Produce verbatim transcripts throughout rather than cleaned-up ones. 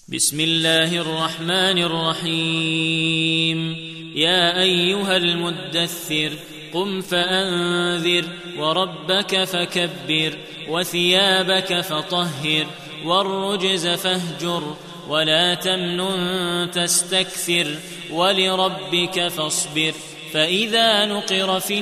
بسم الله الرحمن الرحيم. يا أيها المدثر قم فأنذر وربك فكبر وثيابك فطهر والرجز فاهجر ولا تمنن تستكثر ولربك فاصبر. فإذا نقر في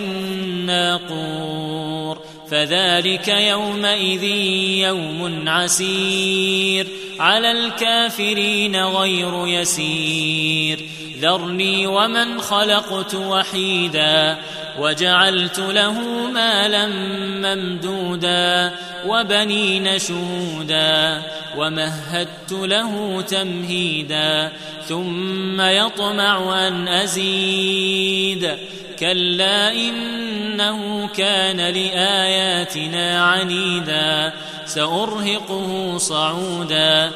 الناقور فذلك يومئذ يوم عسير على الكافرين غير يسير. ذرني ومن خلقت وحيدا وجعلت له مالا ممدودا وبنين شهودا ومهدت له تمهيدا ثم يطمع أن أزيد. كلا إنه كان لآياتنا عنيدا سأرهقه صعودا.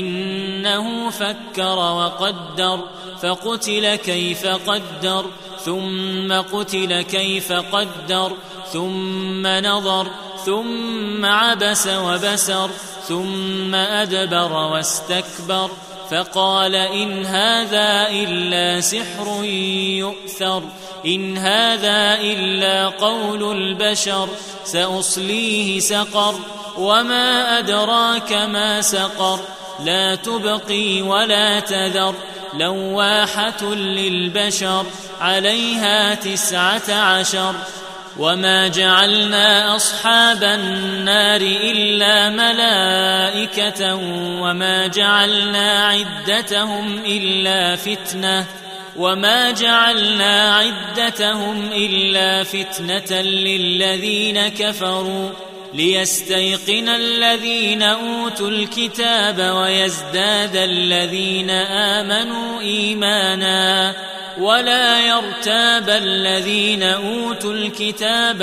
إنه فكر وقدر فقتل كيف قدر ثم قتل كيف قدر ثم نظر ثم عبس وبسر ثم أدبر واستكبر فقال إن هذا إلا سحر يؤثر إن هذا إلا قول البشر سأصليه سقر وما أدراك ما سقر لا تبقي ولا تذر لواحة للبشر عليها تسعة عشر. وما جعلنا أصحاب النار إلا ملائكة وما جعلنا عدتهم إلا فتنة وما جعلنا عدتهم إلا فتنة للذين كفروا ليستيقن الذين أوتوا الكتاب ويزداد الذين آمنوا إيمانا ولا يرتاب الذين أوتوا الكتاب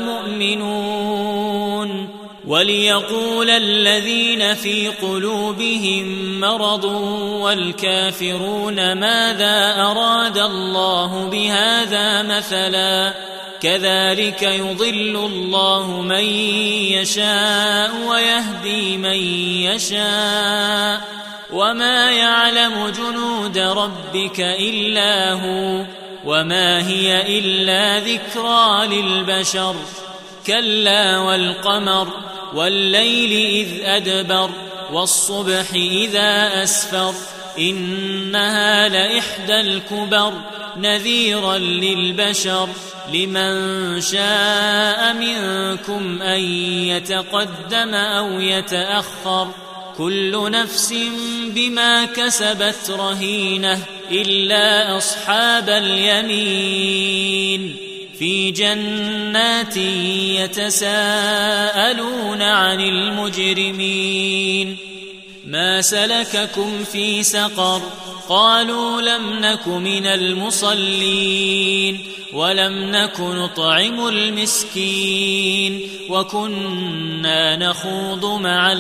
والمؤمنون وليقول الذين في قلوبهم مرض والكافرون ماذا أراد الله بهذا مثلا كذلك يضل الله من يشاء ويهدي من يشاء وما يعلم جنود ربك إلا هو وما هي إلا ذكرى للبشر. كلا والقمر والليل إذ أدبر والصبح إذا أسفر إنها لإحدى الكبر نذيرا للبشر. لمن شاء منكم أن يتقدم أو يتأخر كل نفس بما كسبت رهينة إلا أصحاب اليمين في جنات يتساءلون عن المجرمين ما سلككم في سقر قالوا لم نك من المصلين ولم نك نطعم المسكين وكنا نخوض مع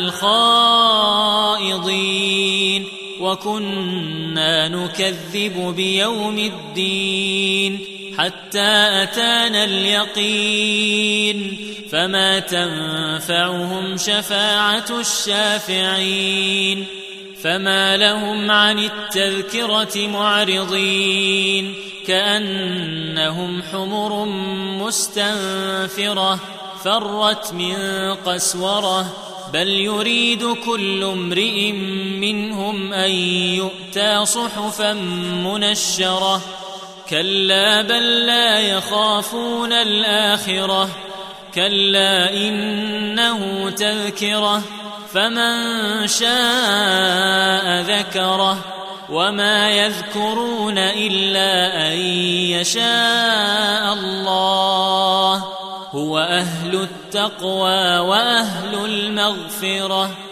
الخائضين وكنا نكذب بيوم الدين حتى أتانا اليقين فما تنفعهم شفاعة الشافعين. فما لهم عن التذكرة معرضين كأنهم حمر مستنفرة فرت من قسورة بل يريد كل امرئ منهم أن يؤتى صحفا منشرة كلا بل لا يخافون الآخرة كلا إنه تذكرة فمن شاء ذكره وما يذكرون إلا أن يشاء الله هو أهل التقوى وأهل المغفرة.